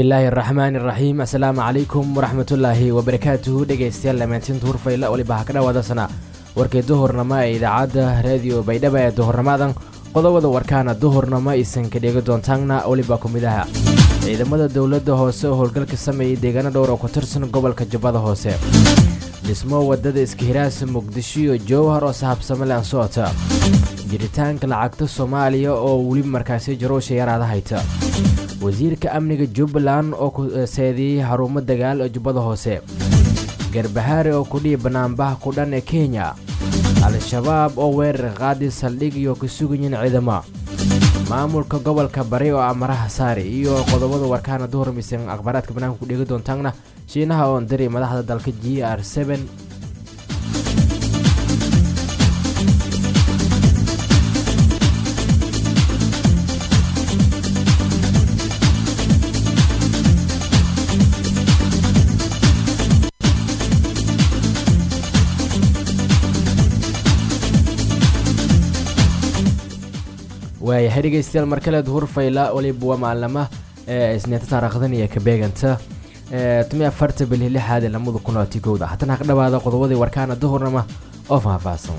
bismillaahi raxmaani raxiim assalaamu calaykum waraxmatullaahi wabarakaatuhu dhegaystayaal dhammaantiin duhurfayla weliba ha ka dhawaadasana warkii duhurnamo ee idaacadda raadiyo baydhaba ee duhurnamadan qodobada warkaana duhurnamo aysan ka dheegi doontaanna weliba ku mid aha ciidamada dowladda hoose oo howlgalka sameeyey deegaano dhowr oo ku tirsan gobolka jubbada hoose dhismo wadada iskahiraasa muqdisho iyo jowhar oo sahabsamo leh socota jiritaanka lacagta soomaaliya oo weli markaasi jaroosha yaraada hayta wasiirka amniga jubbaland oo ku seediyey xarumo dagaal ee jubbada hoose garbahaare oo ku dhihi banaanbaha ku dhan ee kenya al-shabaab oo weerar qaadi saldhig iyo ku sugayiin ciidamo maamulka gobolka bari oo amaraha saari iyo qodobada warkaana duhur misan akhbaaraadka banaanka ku dhigi doontaanna shiinaha oon diri madaxda dalka GR7 waayahay dhegaystayaal mar kale duhur fayla waliba waa maalama isniinta taariikhdan iyo ka beeganta 14 bil 6 2019 haddana ka dhawaada qodobadii warkaana duhurnama oo faahfaahsan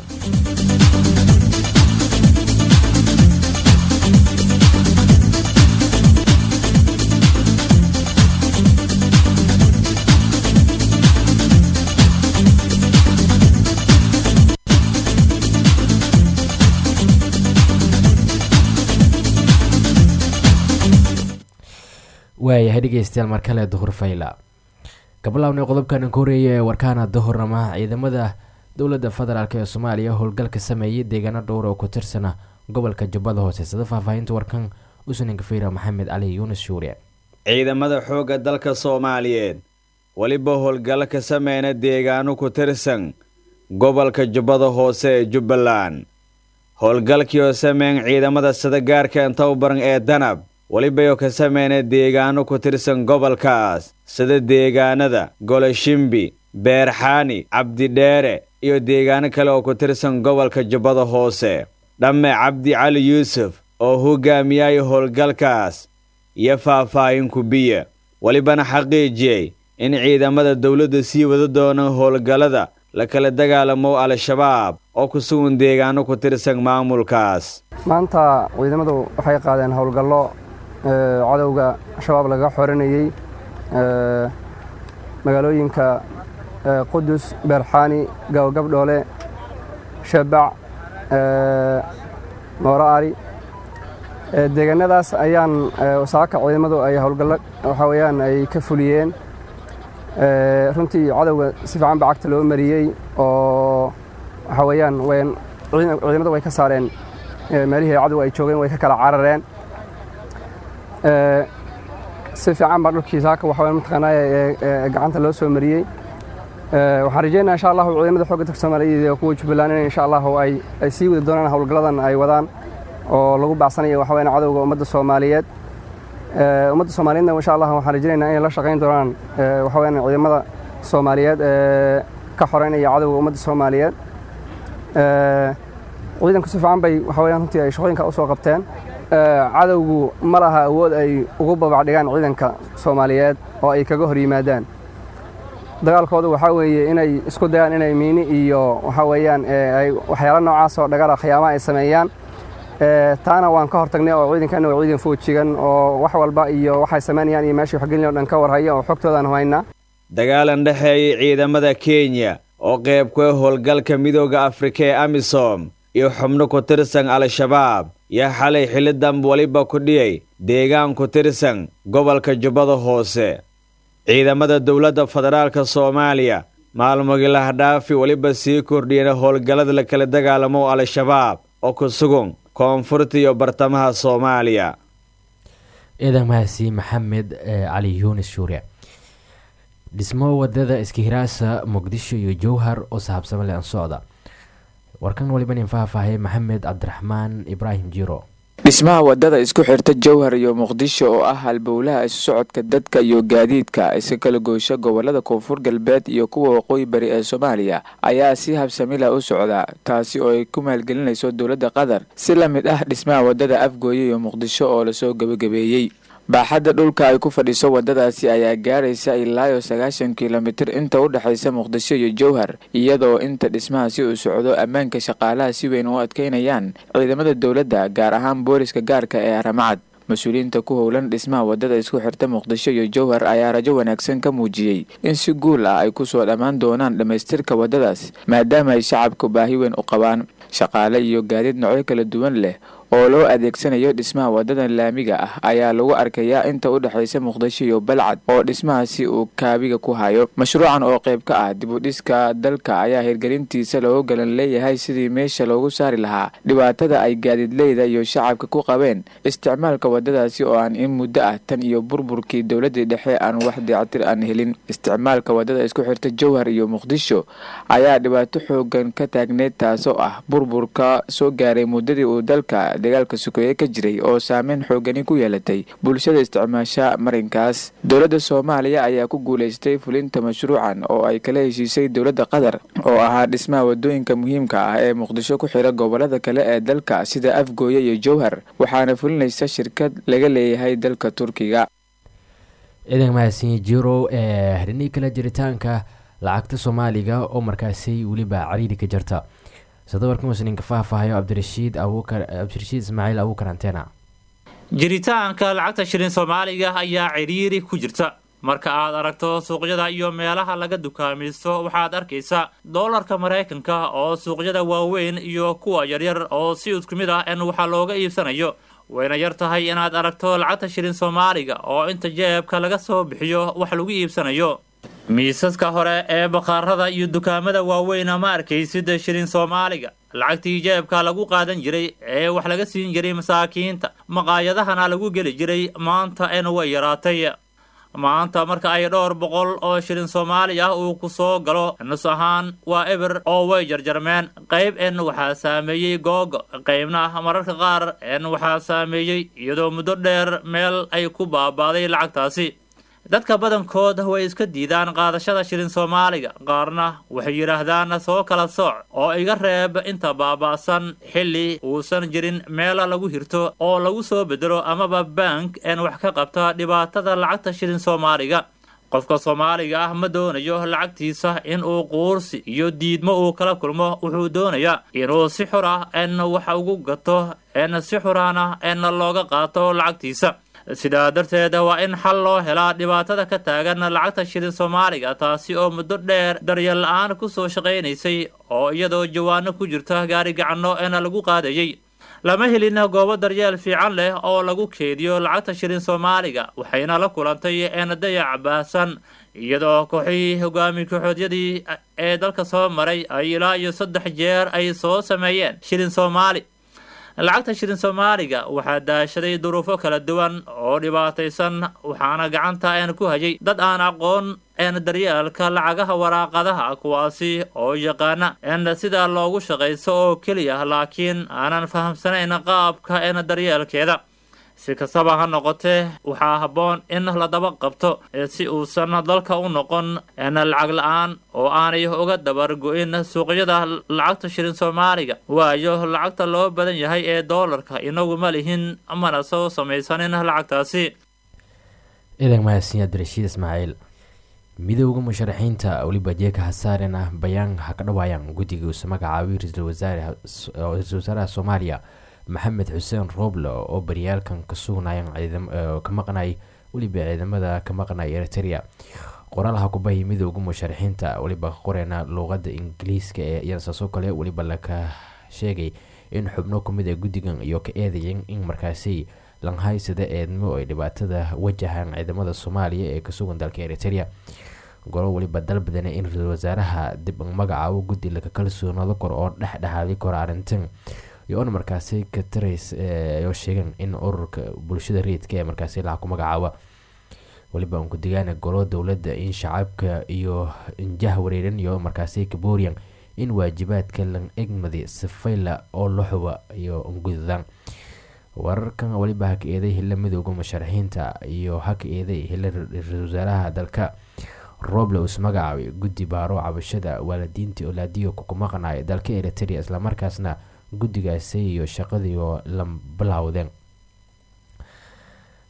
waayahay dhegaystayaal mar kale duhur fayla gabalawna qodobkan koreeye warkaana duhurnama ciidamada dowladda federaalk ee Soomaaliya howlgalka sameeyay deegaano dhowr oo ku tirsan gobolka Jubbada Hoose sida faahfaahinta warkan usuninka fiira Maxamed Ali Yunus Shuure ciidamada xooga dalka Soomaaliyeed waliba howlgalka sameeyna deegaano ku tirsan gobolka Jubbada Hoose ee Jubbaland howlgalkii oo sameeyay ciidamada sida gaarka inta u baran ee Danab waliba ka sameeyna deegaano ku tirsan gobolkaas sida deegaanada Golashimbi Beerxaani Cabdidheere iyo deegaano kale oo ku tirsan gobolka Jubbada Hoose dhamme Cabdi Cali Yuusuf oo hogaamiyay howlgalkaas iyo faahfaahin ku biya walibana xaqiijiyay in ciidamada dawladda sii wada doonaan howlgalada la kala dagaalamo al-shabaab oo ku sugan deegaano ku tirsan maamulkaas maanta ciidamadu waxay qaadeen howlgallo cadawga shabaab laga xoranayay magaalooyinka Qudus Beerxaani Gabdhoole Shabac Moraari deegaanadaas ayaan wasaaka ciidamadu ay howlgallo waxa weeyaan ay ka fuliyeen runtii cadawga si fiican bacagta loo mariyay oo waxa weeyaan ciidamadu way ka saareen meelihii cadawga ay joogeen way ka kala carareen si fiican baa dhulkii saaka waxa weeyaan mataqaanaa gacanta loo soo mariyay waxaan rajaynayaa insha Allah ciidamada xoogga dalka Soomaaliyeed iyo kuwa Jubbaland in insha Allah ay sii wada doonaan howlgaladan ay wadaan oo lagu baacsanayo waxa weeyaan cadawga ummadda Soomaaliyeed insha Allah waxaan rajaynayaa in la shaqeyn doonaan waxa weeyaan ciidamada Soomaaliyeed ka xoreynaya cadawga ummadda Soomaaliyeed ciidanku si fiican bay waxa weeyaan runtii ay shaqooyinka u soo qabteen cadawgu ma laha awood ay ugu babacdhigaan ciidanka Soomaaliyeed oo ay kaga hor yimaadaan dagaalkoodu waxa weeye inay isku dayaan inay miini iyo waxa weeyaan ay waxyaalo noocaas oo dhagara khiyaamo ay sameeyaan taana waan ka hortagnay oo ciidankan waa ciidan foojigan oo wax walba iyo waxay sameeyaan iyo meeshii xoggelin oo dhan ka warhaya oo xogtoodan hayna dagaalan dhaxeeyay ciidamada Kenya oo qayb ka howlgalka midowga Afrika ee AMISOM iyo xubno ku tirsan al-shabaab ya xalay xilidan waliba ku dhiyay deegaan ku tirsan gobolka Jubbada Hoose ciidamada dowladda federaalka Soomaaliya maalmoodii la dhaafi waliba sii kordhiyeen howlgalada la kala dagaalamo al-shabaab oo ku sugan koonfurta iyo bartamaha Soomaaliya ciidamadaasi Maxamed Ali Yunus Shuure dhismo wadada iskahiraasa muqdisho iyo jowhar oo sahabsamo leh socda warkan waliba in faahfaahay Maxamed Cabdiraxmaan Ibrahim Jiro dhismaha wadada isku xirta jowhar iyo muqdisho oo ah halbowlaha isu socodka dadka iyo gaadiidka iska kala goosha gobolada koonfur galbeed iyo kuwa waqooyi bari ee Soomaaliya ayaa si habsami leh u socda taasi oo ay ku maalgelinayso dowladda Qatar si la mid ah dhismaha wadada Afgooye iyo Muqdisho oo la soo gabagabeeyay baaxadda dhulka ay ku fadhiso wadadaasi ayaa gaaraysa ilaa 90 kilomitir inta u dhaxaysa Muqdisho iyo Jowhar, iyadoo inta dhismahaasi uu socdo ammaanka shaqaalaha si weyn u adkeynayaan ciidamada dawladda, gaar ahaan booliska gaarka ee Haramcad. Mas'uuliyiinta ku howlan dhismaha wadada isku xirta Muqdisho iyo Jowhar ayaa rajo wanaagsan ka muujiyay in si guul ah ay ku soo dhamaan doonaan dhamaystirka wadadaas, maadaama ay shacabku baahi weyn u qabaan. Shaqaale iyo gaadiid noocyo kala duwan leh oo loo adeegsanayo dhismaha wadadan laamiga ah ayaa lagu arkayaa inta u dhaxaysa Muqdisho iyo Balcad oo dhismahaasi uu kaabiga ku hayo. Mashruucan oo qayb ka ah dib u dhiska dalka ayaa hirgelintiisa loo galan leeyahay sidii meesha loogu saari lahaa dhibaatada ay gaadiidleyda iyo shacabka ku qabeen isticmaalka wadadaasi oo aan in muddo ah tan iyo burburkii dawladda dhexe aan wax dayactir aan helin. Isticmaalka wadada isku xirta Jowhar iyo Muqdisho ayaa dhibaato xoogan ka taagneed, taasoo ah burburka soo gaaray muddadii uu dalka dagaalka sukeeye ka jiray oo saameyn xoogani ku yeelatay bulshada isticmaasha marinkaas. Dowladda Soomaaliya ayaa ku guuleystay fulinta mashruucan oo ay kala heshiisay dowladda Qatar oo ahaa dhismaha wadooyinka muhiimka ah ee Muqdisho ku xira gobolada kale ee dalka sida Afgooye iyo Jowhar, waxaana fulinaysa shirkad laga leeyahay dalka Turkiga. ciidan mahadsan jiro haddii kala jiritaanka lacagta Soomaaliga oo markaasi waliba cariiri ka jirta. sadabarka musninka faahfaahayo Cabdirashiid Ismaaciil Abuukar Antena. jiritaanka lacagta shilin Soomaaliga ayaa ciriiri ku jirta. marka aad aragto suuqyada iyo meelaha laga dukaamaysto waxaad arkaysaa doolarka Mareykanka oo suuqyada waaweyn iyo kuwa yaryar oo si isku mid ah waxa looga iibsanayo. wayna yar tahay inaad aragto lacagta shilin Soomaaliga oo inta jeebka laga soo bixiyo wax lagu iibsanayo. miisaska hore ee baqaarada iyo dukaamada waaweyn ma arkaysid shilin Soomaaliga. lacagtii jeebka lagu qaadan jiray ee wax laga siin jiray masaakiinta maqaayadahana lagu geli jiray maanta way yaraatay. maanta marka ay dhowr boqol oo shilin Soomaali ah uu ku soo galo nus ahaan waa eber oo way jarjarmeen. qayb waxaa saameeyay googo, qaybna mararka qaar waxaa saameeyay iyadoo muddo dheer meel ay ku baabaaday lacagtaasi. dadka badankood way iska diidaan qaadashada shilin Soomaaliga, qaarna waxay yiraahdaan soo kala sooc oo iga reeb inta baabaasan xilli uusan jirin meel lagu hirto oo lagu soo bedelo amaba bank wax ka qabta dhibaatada lacagta shilin Soomaaliga. qofka Soomaaliga ah ma doonayo lacagtiisa in uu quursi iyo diidmo uu kala kulmo, wuxuu doonayaa inuu si xor ah wax ugu gato si xorana looga qaato lacagtiisa. sidaa darteed waa in xal loo helaa dhibaatada ka taagan lacagta shilin Soomaaliga, taasi oo muddo dheer daryeel la'aan ku soo shaqaynaysay oo iyadoo jawaano ku jirta gaari gacanno lagu qaadayay. lama helin goobo daryeel fiican leh oo lagu keediyo lacagta shilin Soomaaliga, waxayna la kulantay dayac baahsan iyadoo kooxihii hogaami kooxoodyadii ee dalka soo maray ay ilaa iyo 3 jeer ay soo sameeyeen shilin Soomaali. lacagta shilin Soomaaliga waxaa daashaday duruufo kala duwan oo dhibaataysan, waxaana gacanta ku hayay dad aan aqoon daryeelka lacagaha waraaqadaha, kuwaasi oo yaqaana sida loogu shaqaysto oo keliya laakiin aanan fahamsanayn qaabka daryeelkeeda. si kastaba ha noqotee waxaa habboon in la daba qabto si uusan dalka u noqon lacag la'aan oo aanay uga dabar go'in suuqyada lacagta shilin Soomaaliga. waayo lacagta loo badan yahay ee doolarka inagu ma lihin amana soo samaysanin lacagtaasi. ciidan mahadsan Cabdirashiid Ismaaciil. midowga musharaxiinta waliba jeeka hasaarena bayaan ha ka dhawaayaan guddiga uu magacaabay ra'iisul wasaaraha Soomaaliya Maxamed Xuseen Roble oo baryaalkan ka sugnayaan ka maqnay waliba ciidamada ka maqnay Eritrea. qoraalaha ku baahiyay midowga musharaxiinta waliba qoreena luqadda Ingiriiska ee iyadoo kale waliba la ka sheegay in xubno kamid ah guddigan iyo ka eedeeyeen in markaasi lanhaysada eedmo ay dhibaatada wajahan ciidamada Soomaaliya ee ka sugan dalka Eritrea. golo waliba dalbadana in ra'iisul wasaaraha dib u magacaabo guddi la kalsoonado kor oo dhexdhexaadi kor arrintan iyo markaasi ka tirays oo sheegan in ururka bulshada reedka ee markaasi la ku magacaabo waliba uu gudigaana golo dawladda in shacabka iyo injah wareeran iyo markaasi ka booriyaan in waajibaadka lan egmadi sifayla oo la xuba iyo gudadaan. wararkan waliba ha ka eeday hila midowga musharaxiinta iyo ha ka eeday hila ra'iisul wasaaraha dalka Roble uu magacaabay guddi baaro cabashada waalidiinta olaadiyo ku maqnay dalka Eritrea, isla markaasna guddigaasi iyo shaqadii oo la bilowdeen.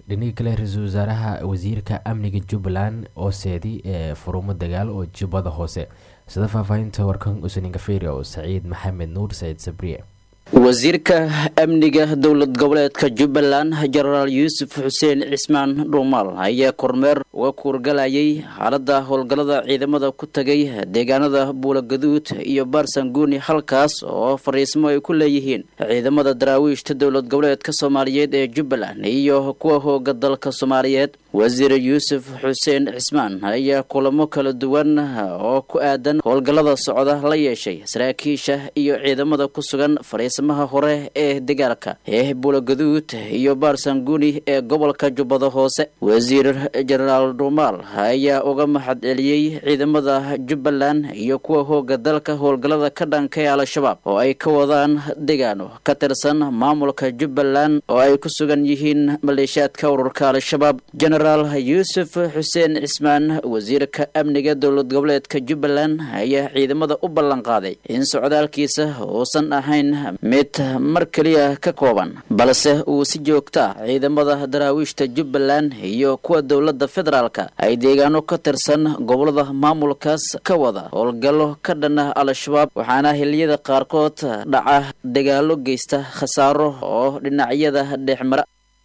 dhinaca kale ra-iisul wasaaraha wasiirka amniga jubbaland oo seedi ee furumo dagaal oo jubbada hoose sida faahfaahinta warkan usaninka feri oo saciid maxamed nuur saciid sabriye wasiirka amniga dowlad goboleedka Jubbaland Generaal Yuusuf Xuseen Cismaan Dhuumaal ayaa kormeer uga kuurgalayay xaaladda howlgallada ciidamada ku tagay deegaanada Buulagaduud iyo Baarsanguuni halkaas oo fariismo ay ku leeyihiin ciidamada daraawiishta dowlad goboleedka Soomaaliyeed ee Jubbaland iyo kuwa hogga dalka Soomaaliyeed wasiir Yuusuf Xuseen Cismaan ayaa kulamo kala duwan oo ku aadan howlgallada socda la yeeshay saraakiisha iyo ciidamada ku sugan fariismaha hore ee dagaalka ee Buulagaduud iyo Baarsanguuni ee gobolka Jubbada Hoose wasiir Generaal Dhuumaal ayaa uga mahad celiyay ciidamada Jubbaland iyo kuwa hogga dalka howlgallada ka dhanka Al-Shabaab oo ay ka wadaan deegaano ka tirsan maamulka Jubbaland oo ay ku sugan yihiin maleeshiyaadka ururka Al-Shabaab Yuusuf Xuseen Cismaan wasiirka amniga dowlad goboleedka Jubbaland ayaa ciidamada u ballan qaaday in socdaalkiisa uusan ahayn mid mar kaliya ka kooban balse uu si joogto ah ciidamada daraawiishta Jubbaland iyo kuwa dowladda federaalka ay deegaano ka tirsan gobolada maamulkaas ka wada howlgallo ka dhan ah Al-Shabaab waxaana xilliyada qaarkood dhaca dagaalo geysta khasaaro oo dhinacyada dhexmara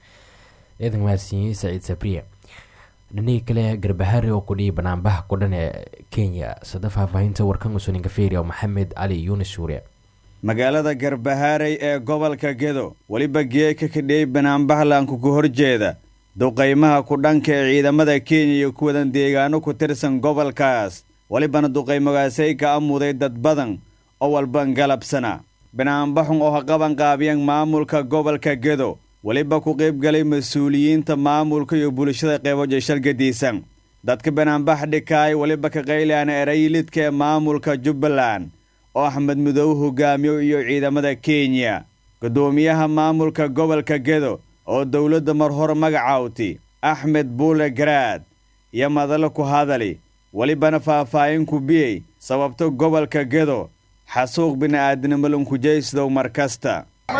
ciidan waasiin saciid sabriye dhinaca kale Garbahari oo ku dhigay banaanbax ku dhan ee Kenya sida faahfaahinta warkan usuninka feri oo Maxamed Ali Yunus Suuriye magaalada Garbahari ee gobolka Gedo waliba geeka ka dhigay banaanbax laanku ku horjeeda duqeymaha ku dhanka ee ciidamada Kenya iyo kuwa deegaano ku tirsan gobolkaas walibana duqeymagaasay ka amuday dad badan oo walban galabsana banaanbaxun oo qaban qaabiyeen maamulka gobolka Gedo waliba ku qayb galay mas'uuliyiinta maamulka iyo bulshada qeybaha shalgadiisan dadka banaanbax dhikay waliba ka qaylaan eraylidka maamulka Jubbaland oo Axmed Madow hogaamiyo iyo ciidamada Kenya gudoomiyaha maamulka gobolka Gedo oo dawladda mar hore magacaawti Axmed Buule Garaad iyo madal ku hadali walibana faahfaahin ku biyay sababta gobolka Gedo xasuuq bini'aadanimo ku jeysdo markasta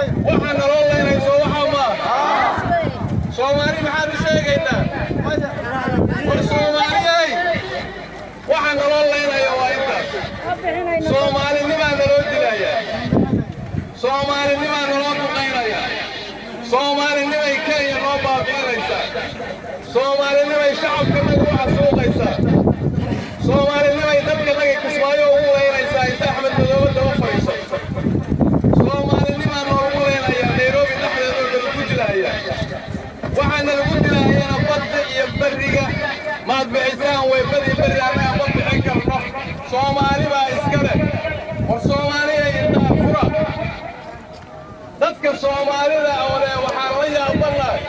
Soomaali maxaan u sheegaynaa war Soomaaliyay waxaan nolol leenayo waa intaas Soomaalinimaa naloo dilaya Soomaalinimaa naloo duqaynaya Soomaalinimay Kenya noo baabi'inaysaa Soomaalinimay shacabka nagu xasuuqaysaa Soomaalinimay dadka naga Kismaayo ugu leynaysaa inta Axmed Madow daba fadhiiso Soomaalinimaa noogu leenaya Nairobi dhexdeeda lagu dilaya waxaana lagu dilaayana badda iyo bariga maad bixisaan way badi bari anaga ma bixin karno Soomaali baa iska leh war Soomaaliya intaa fura dadka Soomaalida oo leh waxaan la yaabanahay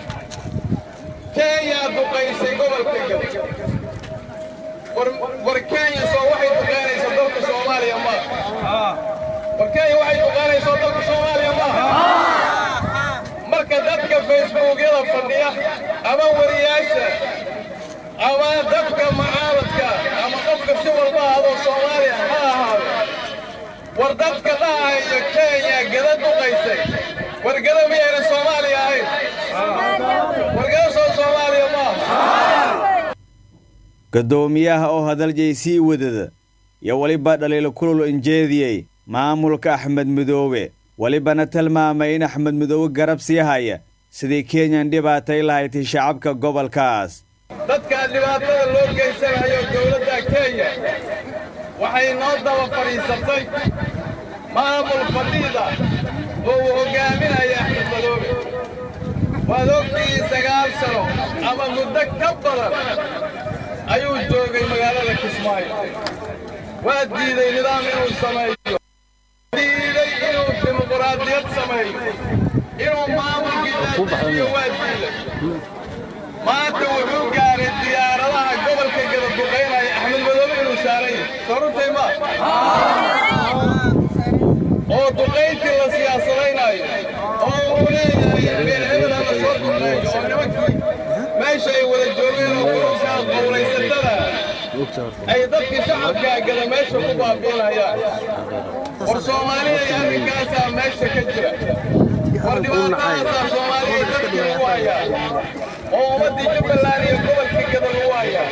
Kenya duqaysay gobolka Gedo war Kenya soo waxay duqaynaysaa dalka Soomaaliya ma war Kenya waxay duqaynaysaa dalka Soomaaliya ma marka dadka Facebook-yada fadhiya ama wariyaasha ama dadka macaaradka ama qofka si walba ahdo Soomaaliya ha ahaado war dadka dhahaya Kenya Gedo duqaysay war Gedo miyayna Soomaaliya ahayn war Gedo soo Soomaaliya ma gudoomiyaha oo hadal jeysii wadada iyo waliba dhaliil kulul injeediyay maamulka Axmed Madoobe walibana tilmaamay in Axmed Madow garab sii haya sidii Kenya dhibaatay lahayd shacabka gobolkaas dadka dhibaatada loo geysanayo dawladda Kenya waxay noo daba fariisatay maamul fadhiida oo hogaaminaya Axmed Madow waa ogtii 9 sano ama muddo ka badan ayuu joogay magaalada Kismaayo waa diiday nidaam inuu sameeyo dimuqraadiyad sameeyo inuu maamulkiisa waa diiday maanta wuxuu gaaray diyaaradaha gobolka Gedo duqeynaya Axmed Madow inuu saaray sarutay ma oo duqeyntii la siyaasadaynayo oo uu leeyahay hebel ama soo duqeeyo oo nimankii meesha ay wada joogeen oo kurunka qowlaysatada ay dadkii shacabka Gedo meesha ku baabi'inayaan war Soomaaliya arrinkaasa meesha ka jira war dhibaatadaasaa soomaaliya dadkii lagu hayaa oo ummaddii jubbaland iyo gobolkii gada lagu hayaa.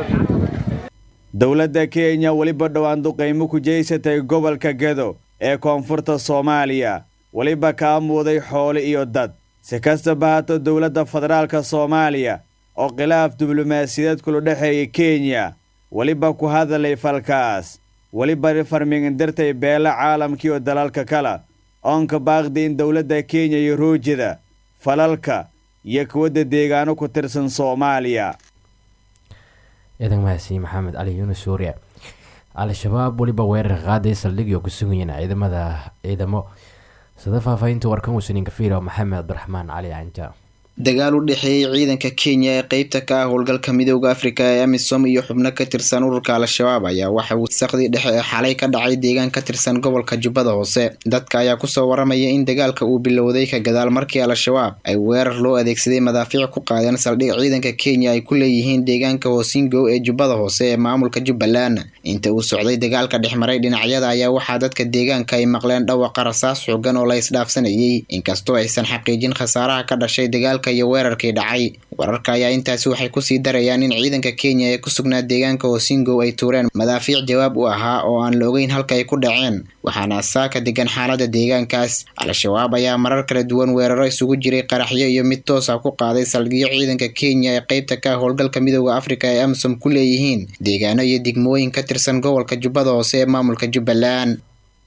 dowladda kenya weliba dhowaan duqaymo ku jeysatay gobolka gedo ee koonfurta soomaaliya weliba kaa muuday xoolo iyo dad. si kastaba haato dowladda federaalka soomaaliya oo khilaaf diblomaasiyadeed kula dhexeeya kenya weliba ku hadalay falkaas weliba farmindirtay beela caalamkii oo dalalka kale oonka baaqdi in dowladda kenya iyo ruujida falalka iyo kuwadda deegaano ku tirsan soomaaliya. ciidan mahadsan maxamed cali yuunus suuriya. al-shabaab weliba weerar qaaday saldhigyo ku sugayeen ciidamo sida faahfaahinta warkan wasaniin kafiira maxamed cabdiraxmaan cali canja. dagaal u dhexeeyay ciidanka Kenya ee qaybta ka ah howlgalka midowga Afrika ee AMISOM iyo xubno ka tirsan ururka al-shabaab ayaa waxa uu saqdi dhexe ee xalay ka dhacay deegaan ka tirsan gobolka Jubbada Hoose. dadka ayaa ku soo waramaya in dagaalka uu bilowday ka gadaal markii al-shabaab ay weerar loo adeegsaday madaafiic ku qaadeen saldhig ciidanka Kenya ay ku leeyihiin deegaanka Hosingo ee Jubbada Hoose ee maamulka Jubbaland. inta uu socday dagaalka dhexmaray dhinacyada ayaa waxaa dadka deegaanka ay maqleen dhawaqa rasaas xooggan oo la isdhaafsanayay inkastoo aysan xaqiijin khasaaraha ka dhashay dagaalka iyo weerarkii dhacay. wararka ayaa intaasi waxay ku sii darayaan in ciidanka Kenya ee ku sugnaa deegaanka Hosingo ay tuureen madaafiic jawaab u ahaa oo aan la ogeyn halka ay ku dhaceen, waxaana saaka degan xaaladda deegaankaas. al-shabaab ayaa marar kala duwan weeraro isugu jiray qaraxyo iyo mid toos ah ku qaaday saldhigyo ciidanka Kenya ee qaybta ka howlgalka midowga Afrika ee AMISOM ku leeyihiin deegaano iyo degmooyin ka tirsan gobolka Jubbada Hoose ee maamulka Jubbaland.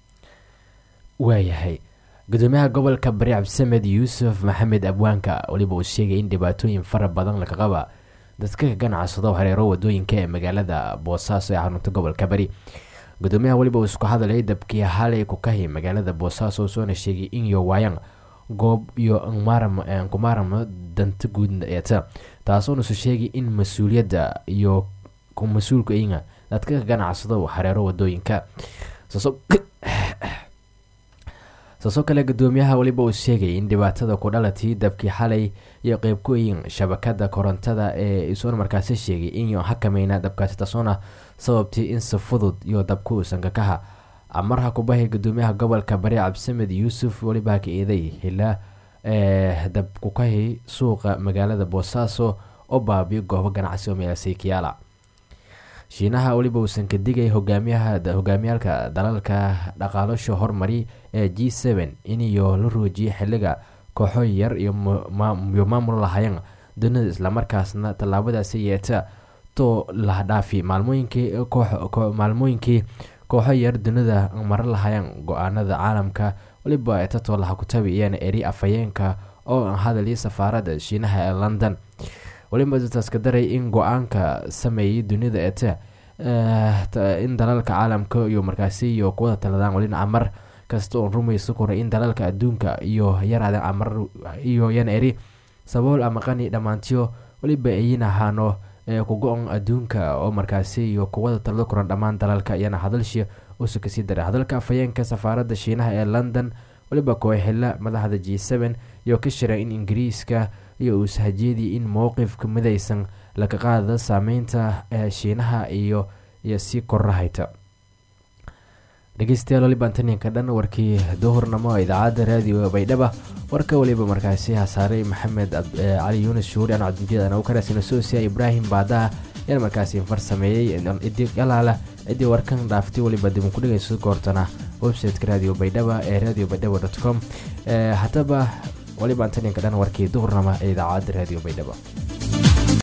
waayahay gudoomiyaha gobolka bari cabdisamed yuusuf maxamed abwaanka waliba uu sheegay in dhibaatooyin fara badan laga qaba dadka ka ganacsado hareero wadooyinka ee magaalada boosaaso ee xarunta gobolka bari. gudoomiyaha waliba uu isku hadalay dabkii halay ku kahi magaalada boosaaso soona sheegay in iyo waayaan goob iyo kumaarama danta guud eeta taasoona soo sheegay in mas-uuliyadda iyo mas-uulka inga dadka ka ganacsado hareero wadooyinka. saasoo kale gudoomiyaha waliba uu sheegay in dhibaatada ku dhalatay dabkii xalay iyo qeybkooyin shabakada korontada ee isoona markaasi sheegay in xakamayna dabkaasi taasoona sababtay in si fudud iyo dabku uusan kakaha amarha ku bahay gudoomiyaha gobolka bari cabdisamed yuusuf waliba ka eeday hilaa dab ku kahi suuqa magaalada boosaaso oo baabiyo goobo ganacsi oo meelasay kiyaala. shiinaha waliba uusan ka digay hogaamiyaalka dalalka dhaqaalasho hormari ee G7 iniyo la roojiyay xiliga kooxo yar iyo maamul lahayn dunida islamarkaasna tallaabadaasi yeeta to la dhaafi maalmooyinkii kooxo yar dunida mar lahayn go-aanada caalamka waliba tato laha ku tabiyeen eri afayeenka oo hadalay safaaradda shiinaha ee London. waliba dadkaas ka daray in go-aanka sameeyay dunida eeta in dalalka caalamka iyo markaasi iyo kuwada taladaan walina amar kasta oo rumayso koray in dalalka adduunka iyo yaraadaan amar iyo yan eri sabool ama qani dhamaantiyo waliba ayina ahaano ku go-on adduunka oo markaasi iyo kuwada talada koran dhammaan dalalka iyana hadalshi usu kasii daray hadalka afayeenka safaaradda shiinaha ee London waliba kooxila madaxda G7 iyo ka shiray in Ingiriiska iyo ushajeedii in mowqifka midaysan laga qaado saameynta shiinaha iyo si korahayta. dhegeystayaal waliba antaninka dhan warkii duhurnamo idaacadda raadiyo baydhaba warka waliba markaasi hasaaray maxamed cali yuunus shuuri aan cabdimjiid u karaasina soosiya ibraahim baadaha yaan markaasi farsameeyey cidii warkan dhaaftay waliba dib ku dhegeyso goortana website-ka raadiyo baydhaba ee radiobaydhaba.com. haddaba waliba antaninka dhan warkii duhurnamo ee idaacadda raadiyo baydhaba.